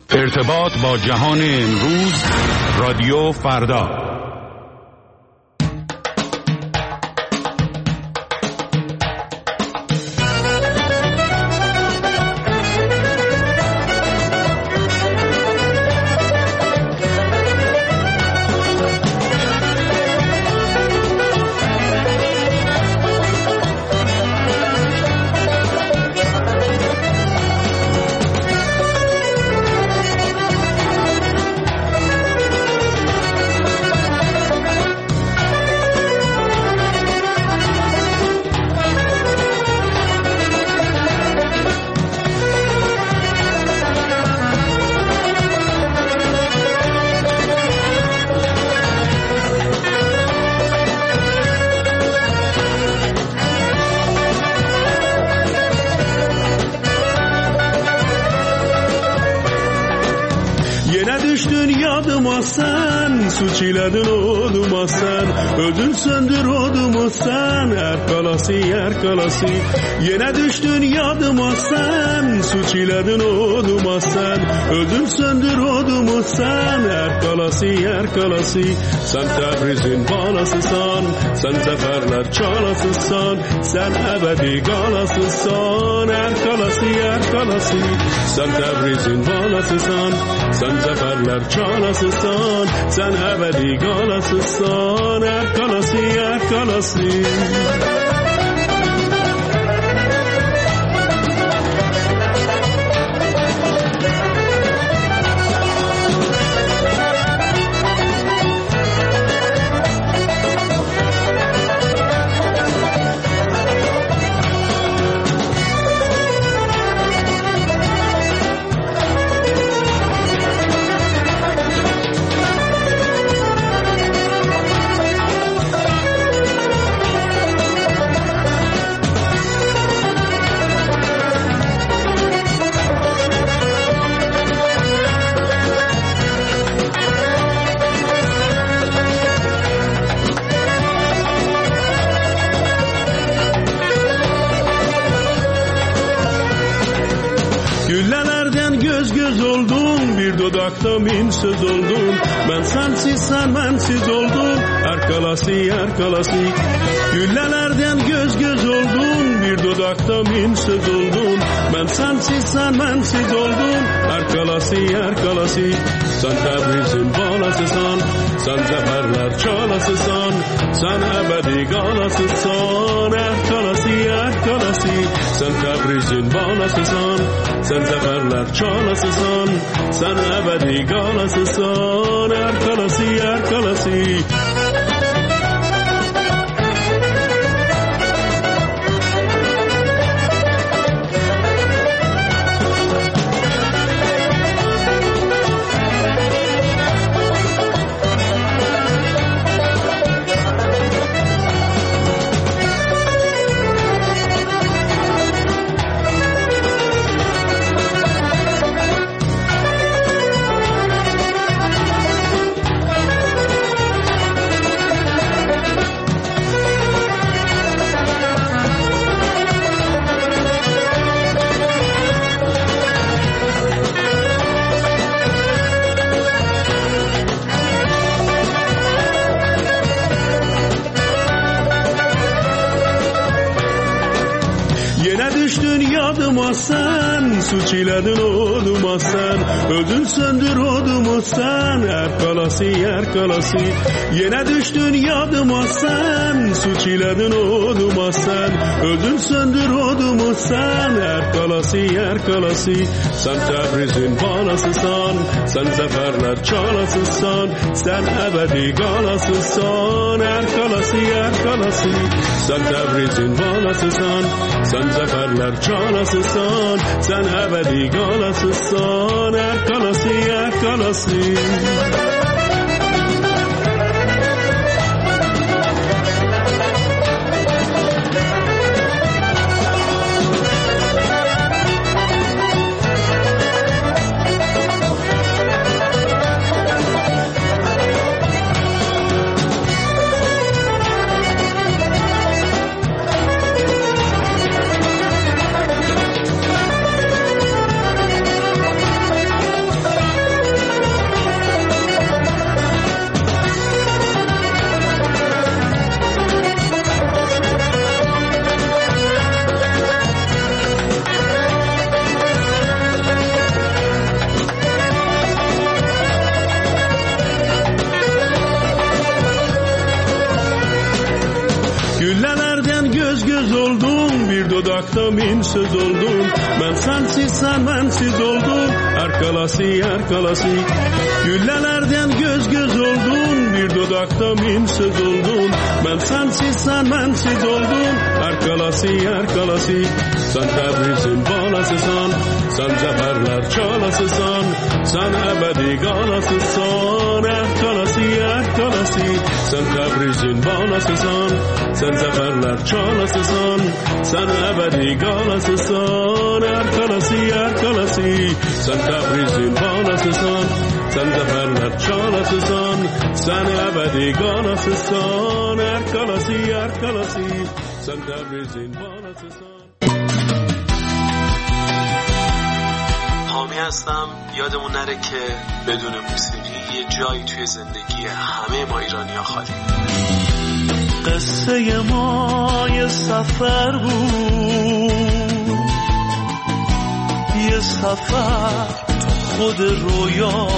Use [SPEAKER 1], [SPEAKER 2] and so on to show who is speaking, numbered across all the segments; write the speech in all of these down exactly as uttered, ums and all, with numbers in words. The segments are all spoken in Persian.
[SPEAKER 1] ارتباط با جهان امروز، رادیو فردا.
[SPEAKER 2] Suçiledin oğluma sen, ödün söndür oğlumu sen, erkalası erkalası. Yine düştün yadıma sen, suçiledin oğluma sen, ödün söndür oğlumu sen, erkalası erkalası. Sen Tebriz'in balasısan, sen zaferler çalasısan, sen ebedi galasısan, erkalası erkalası. Sen Tebriz'in balasısan, sen zaferler çalasısan, sen ebedi galasısan, erkalası erkalası. Dudakta min söz oldun, ben sensiz sen bensiz oldun, erkalası erkalası. Güllelerden göz göz oldun, bir dudakta min söz oldun, ben sensiz sen bensiz oldun, erkalası erkalası. Sen Tebriz'in balasısan, sen zaferler çalasısan, sen ebedi galasısan, erkalası erkalası. Sen Tebriz'in balasısan, sen zaferler çalasısan, sen ebedi galasısan, erkalası erkalası. Sen suçiledin oğluma sen, ödün söndür oğlumu sen, erkalası erkalası. Yine düştün yadıma sen, suçiledin oğluma sen, ödün söndür oğlumu sen, erkalası erkalası. Sen Tebriz'in balasısan, sen zaferler çalasısan, sen ebedi galasısan, erkalası erkalası. Sen Tebriz'in balasısan, sen zaferler çalasısan, sen ebedi galasısan, erkalası erkalası. dudakta minsiz oldum. Ben sensiz sen bensiz oldum. Erkalası erkalası. Güllelerden göz göz oldum. Bir dudakta minsiz oldum. Ben sensiz sen bensiz oldum. Erkalası erkalası. Sen Tebriz'in balasısan. Sen zaferler çalasısan. Sen ebedi galasısan. Erkalası erkalası. Sen Tebriz'in balasısan. Sen zaferler çalasısan. Sen ebedi galasısan. Erkalası erkalası. Sen Tebriz'in balasısan. Sen zaferler çalasısan. Sen ebedi galasısan. Erkalası erkalası. Sen Tebriz'in balasısan.
[SPEAKER 3] حامی هستم. یادمون نره که بدون موسیقی یه جایی توی زندگی همه ما ایرانی‌ها خالی.
[SPEAKER 4] قصه ما یه سفر بود، یه سفر خود رویا.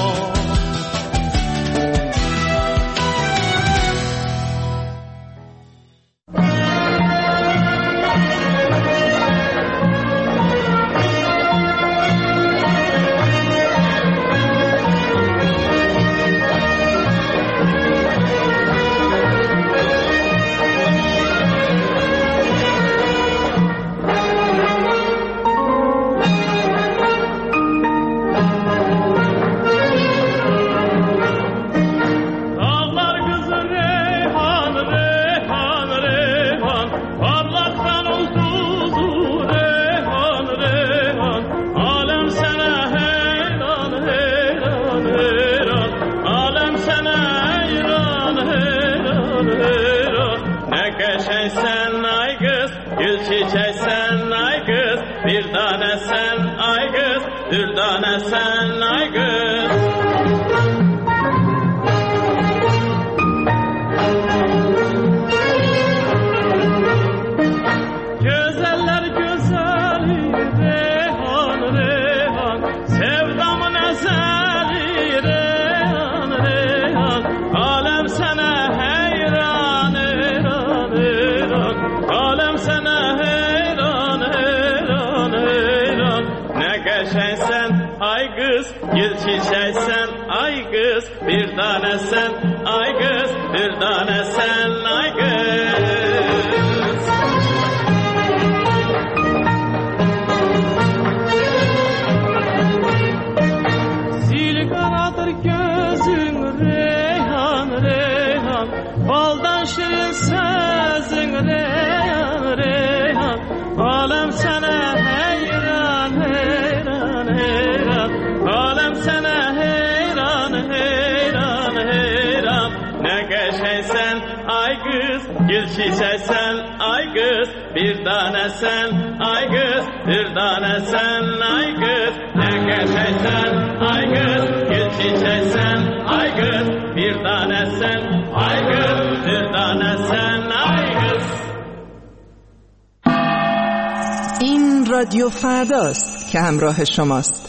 [SPEAKER 5] این رادیو فرداست که همراه شماست.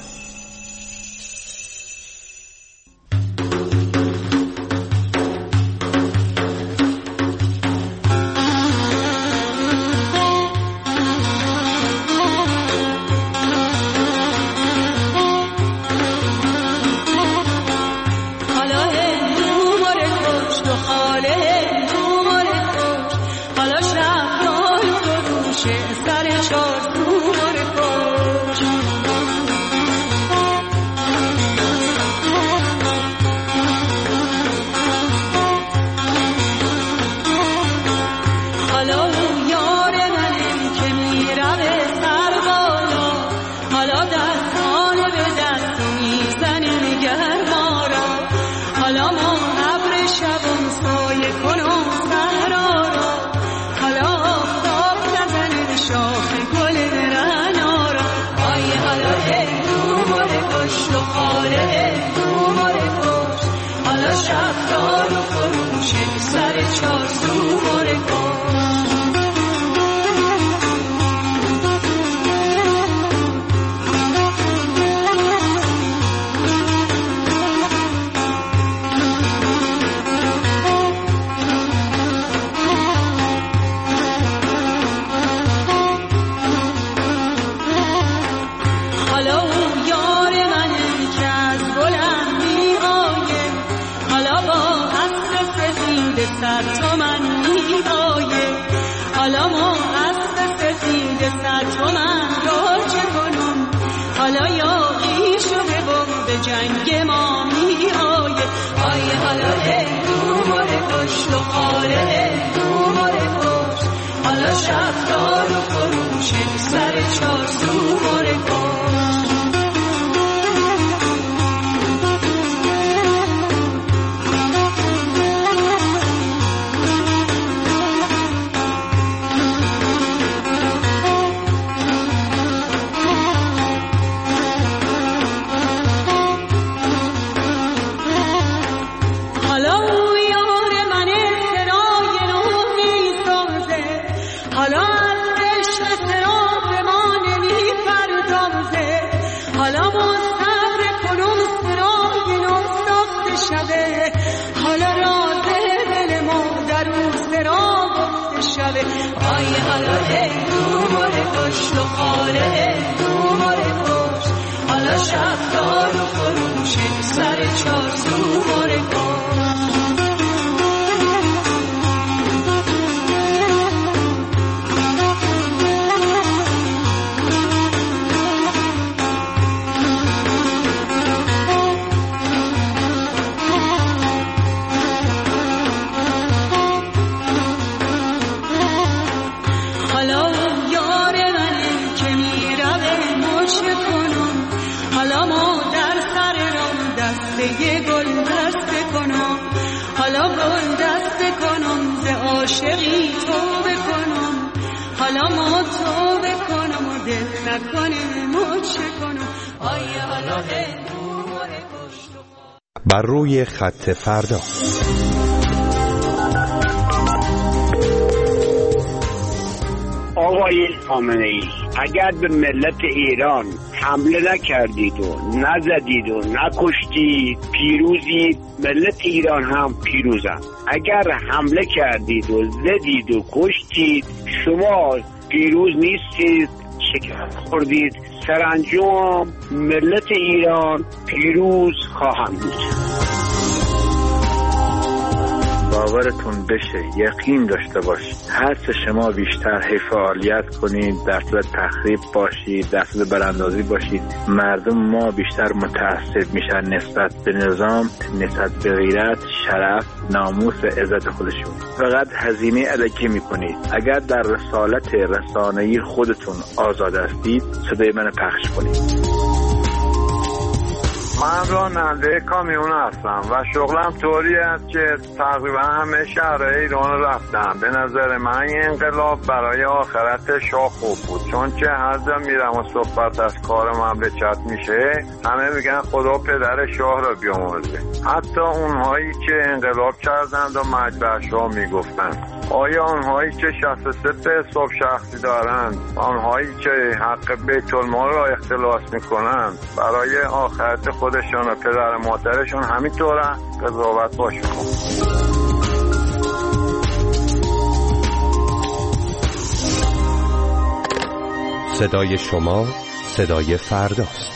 [SPEAKER 6] صد تومن میآیه. حالا ما اسب سفید صد تومن را چه کنم؟ حالا یاغی شده و به جنگ ما میآیه. آیه حالا هندو ماره کشت و خاله هندو ماره کشت. حالا شفتار و فروشه سر چار سو ماره کشت. آیه حالا هندو ماره کشت و خاله هندو ماره کشت. حالا شفتار و فروشه سر چار سو ماره کشت. یه گل دست کنم، حالا گل دست کنم، ز عاشقی توبه کنم. حالا ما توبه کنم و دل نکنه ما چه کنم. آیه حالا هندو ماره کشت.
[SPEAKER 7] بر روی خط فردا.
[SPEAKER 8] آقای خامنه‌ای، اگر به ملت ایران حمله نکردید و نزدید و نکشتید پیروزید، ملت ایران هم پیروزن. اگر حمله کردید و زدید و کشتید، شما پیروز نیستید، شکست خوردید. سرانجام ملت ایران پیروز خواهند بود.
[SPEAKER 9] باورتون بشه، یقین داشته باشید، هرچه شما بیشتر فعالیت کنید، در صورت تخریب باشید، در صورت براندازی باشید، مردم ما بیشتر متعصب میشن نسبت به نظام، نسبت به غیرت، شرف، ناموس، عزت خودشون. فقط هزینه الکی میکنید. اگر در رسالت رسانه‌ای خودتون آزاد هستید، صدای من پخش کنید.
[SPEAKER 10] من راننده کامیون هستم و شغلم طوری است که تقریبا همه شهرهای ایران رفتم. به نظر من این انقلاب برای آخرت شاه خوب بود، چون که هر جا میرم و صحبت از کار مملکت میشه، همه میگن خدا پدر شاه را بیامرزه. حتی اونهایی که انقلاب کردند و مجبر شاه میگفتن. آیا آنهایی که شصت و سه حساب شخصی دارند، آنهایی که حق بیت المال را اختلاس میکنند، برای آخرت خودشان و پدر مادرشون همینطوره؟ قضاوت با شما.
[SPEAKER 7] صدای شما صدای فرداست.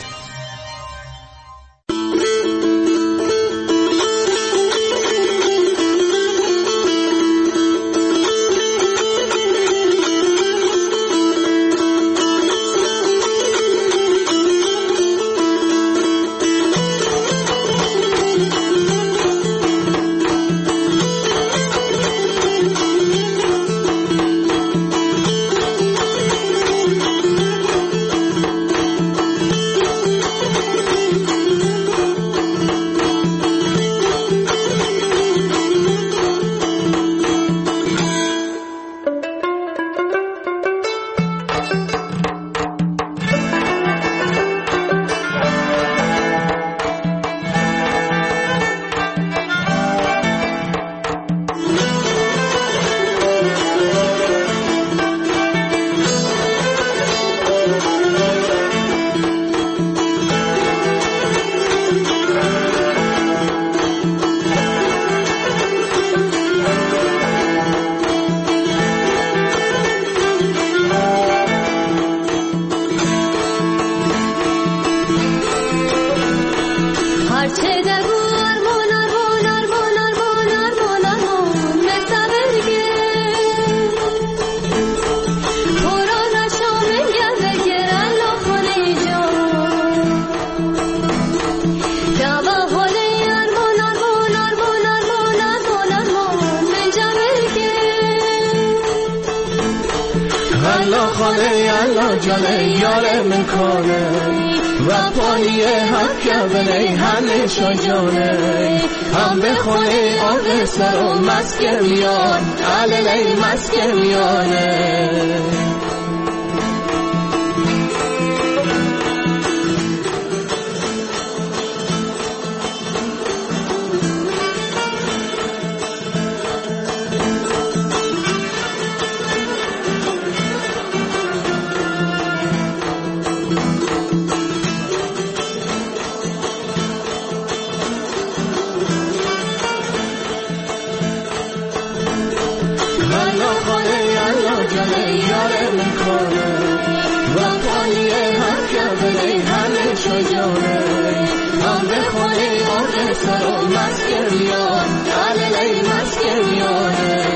[SPEAKER 11] خانه الله جانه یار من کنه و پانی حق کبنه همه شجانه هم به خونه آقه سر و مسکر میان علیلی مسکر میانه هم به خونه آقه سر و مسکر میان علیلی مسکر میانه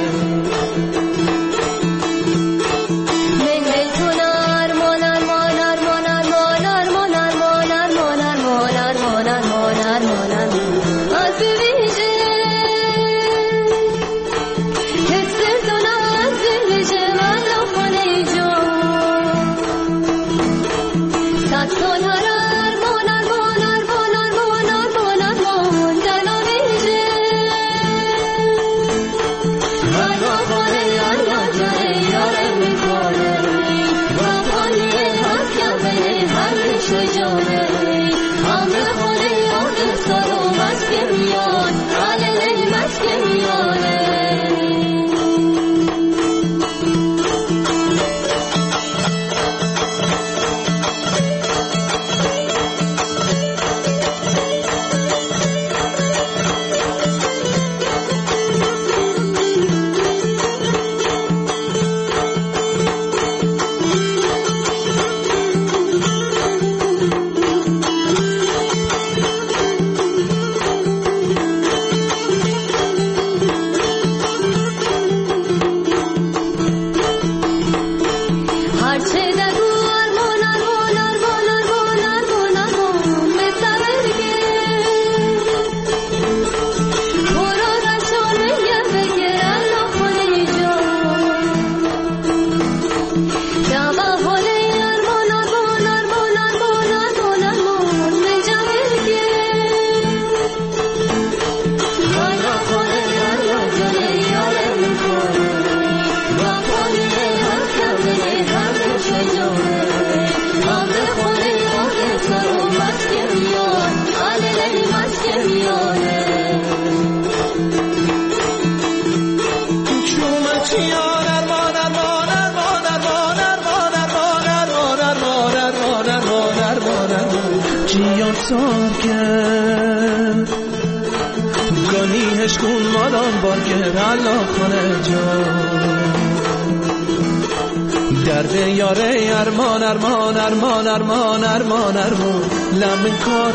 [SPEAKER 11] درد یاره ارمان ارمان ارمان ارمان ارمان ارمان لمن کار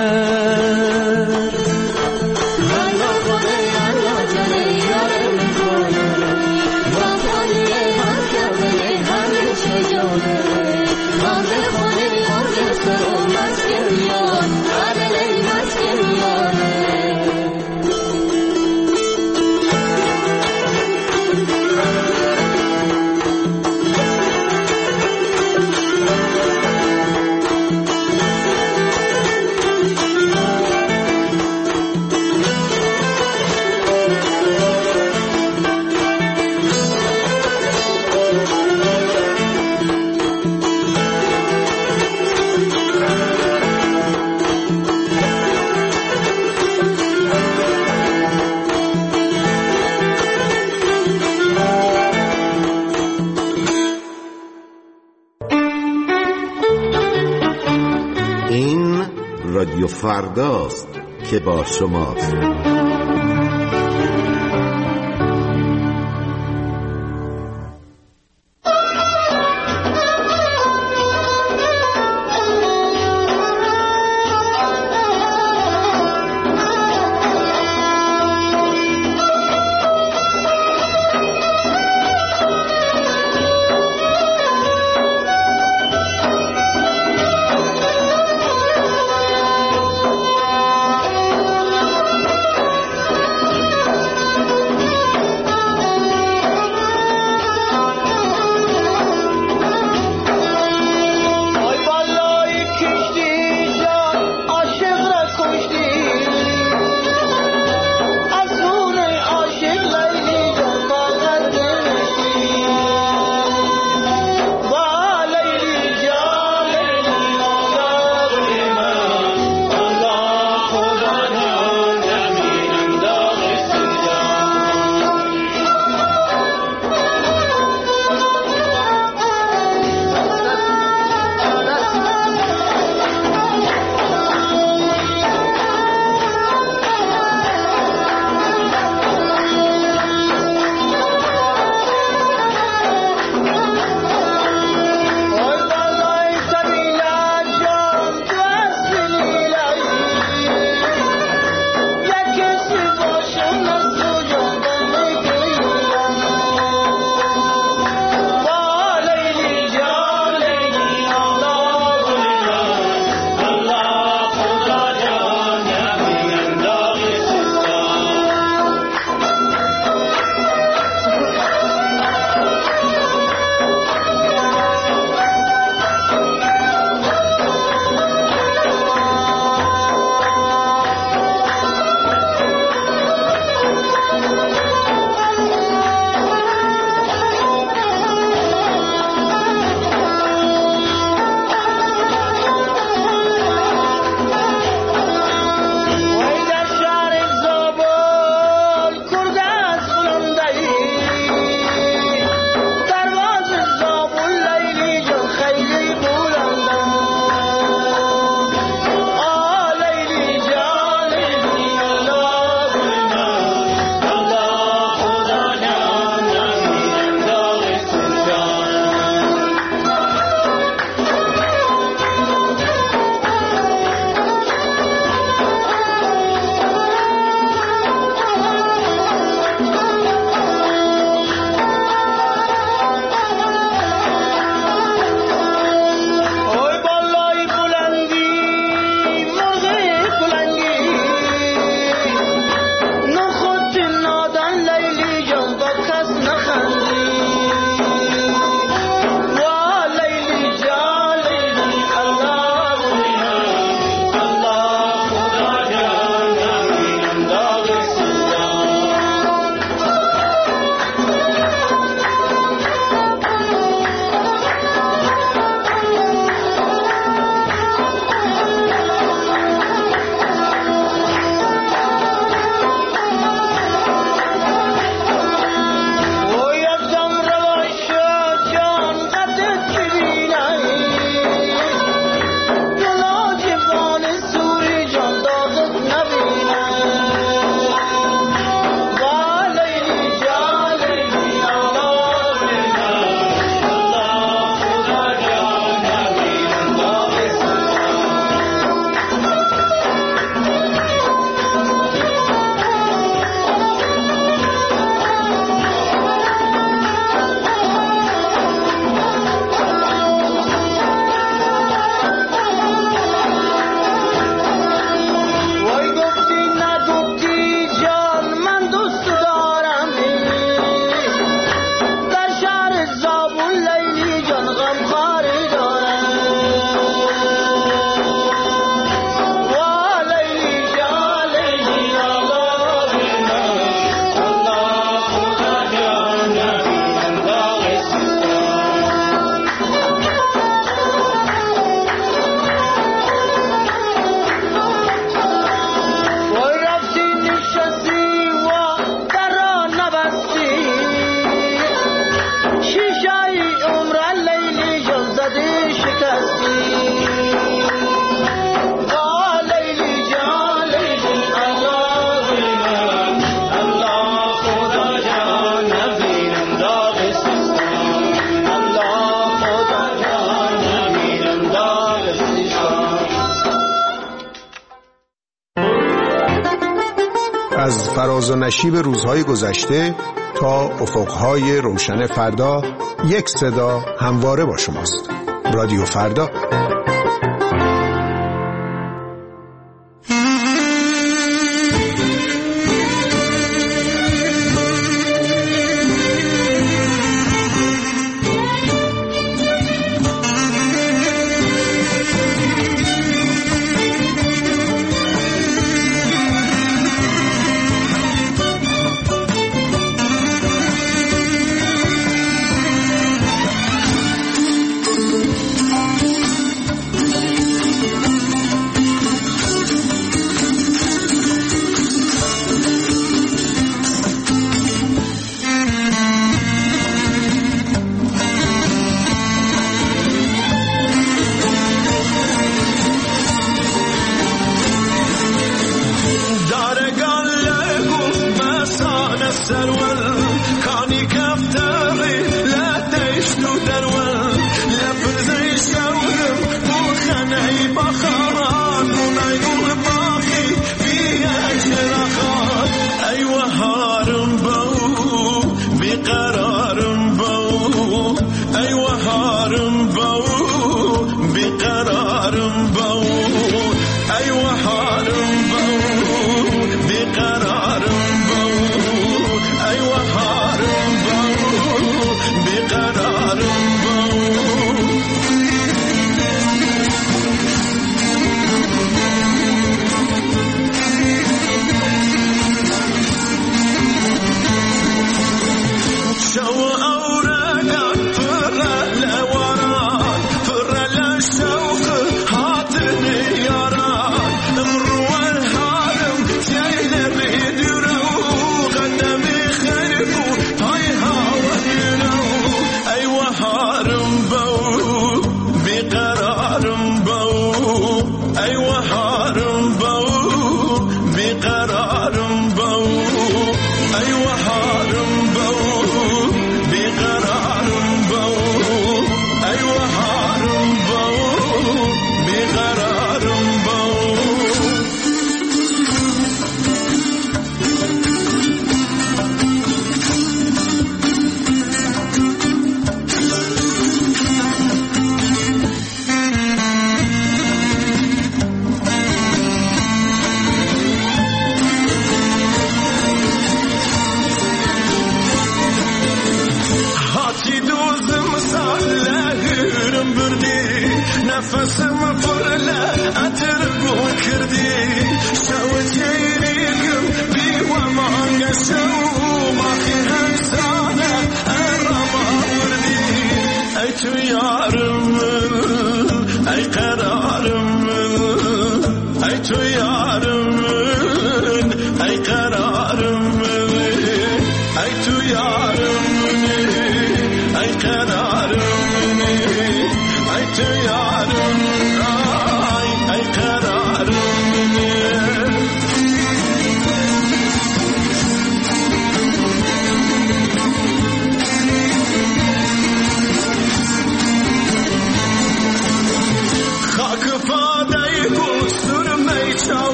[SPEAKER 11] کرد الله خونه الله جانه یاره من کنه وفایی هر کبنه همه شجانه هم به خونه آقه سر و مسکر میان علیلی مسکر میانه
[SPEAKER 12] رادیو فرداست که با شماست.
[SPEAKER 13] از فراز و نشیب روزهای گذشته تا افقهای روشن فردا، یک صدا همواره با شماست. رادیو فردا.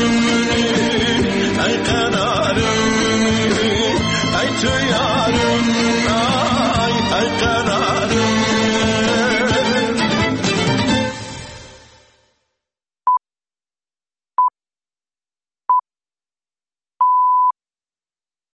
[SPEAKER 11] تو یارم